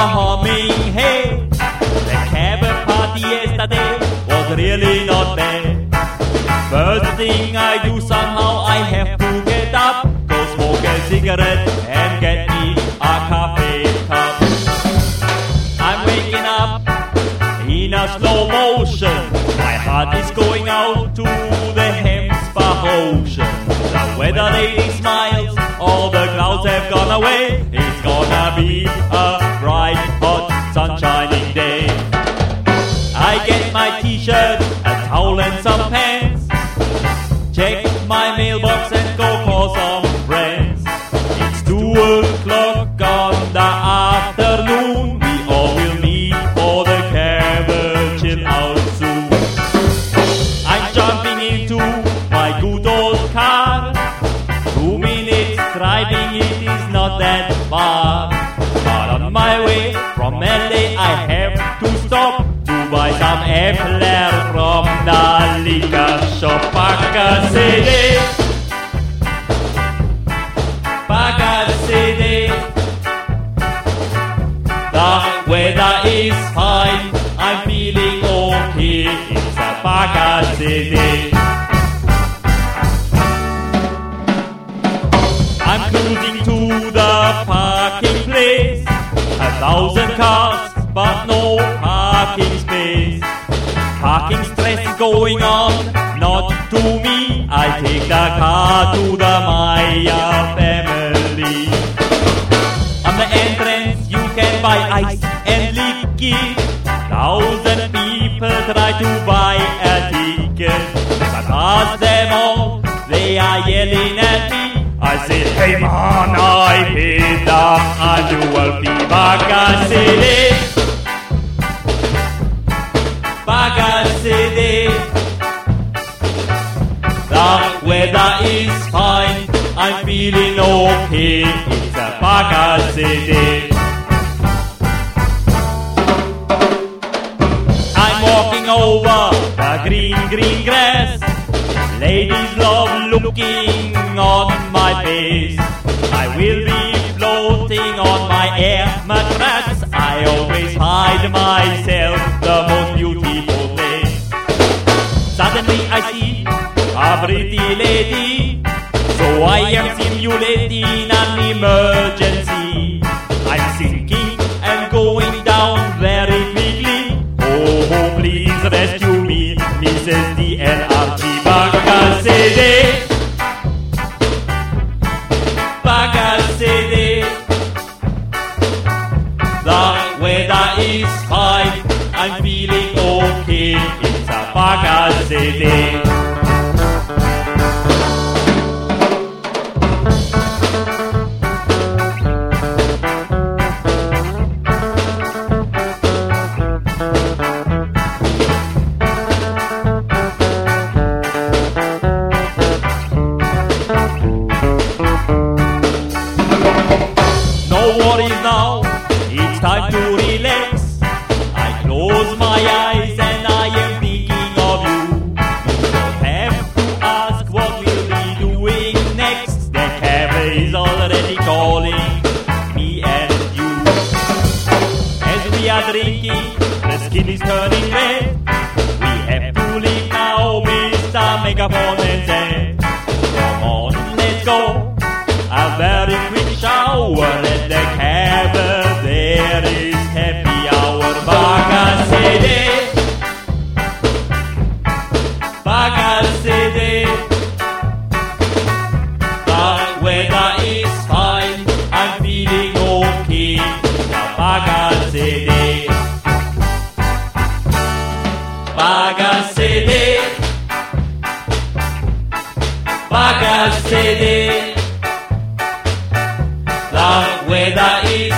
humming hay. The cab party yesterday was really not bad. First thing I do, somehow I have to get up, go smoke a cigarette and get me a coffee cup. I'm waking up in a slow motion. My heart is going out to the Hemsbach Ocean. The weather lady smiles, all the clouds have gone away. It's gonna be a bright, hot, sunshining day. I get my t-shirt, a towel and some pants. Check my mailbox and go call some friends. It's 2 o'clock on the afternoon. We all will meet for the cabin chill out soon. I'm jumping into my good old car. 2 minutes driving, it is not that far. But on my way from LA I have to stop to buy some Epler from the liquor shop. Pagacede, Pagacede. The weather is fine, I'm feeling okay. It's a Pagacede. I'm cruising to the parking place. 1,000 cars, but no parking space. Parking stress is going on, not to me. I take the car to the Maya family. On the entrance you can buy ice and liquid. 1,000 people try to buy a ticket. I pass them all, they are yelling at me. I said, hey man, I paid the annual fee. Pagacede, Pagacede. The weather is fine, I'm feeling okay. It's a Pagacede. I'm walking over the green, green grass. Ladies love looking on my face. I will be floating on my air mattress. I always find myself the most beautiful place. Suddenly I see a pretty lady, so I am simulating an emergency. I'm sinking and going down very quickly. Oh, please rescue me, Mrs. DLRG. Pagacede, Pagacede. The weather is fine, I'm feeling okay. It's a Pagacede. Now, it's time to relax. I close my eyes and I am thinking of you. You don't have to ask what we'll be doing next. The cab is already calling me and you. As we are drinking, the skin is turning red. We have to leave now, Mr. Megaphone and say, come on, let's go. A very quick shower at the cabin. There is happy hour. Pagacede, Pagacede. The weather is fine, I'm feeling okay. Pagacede, Pagacede, Pagacede. The weather is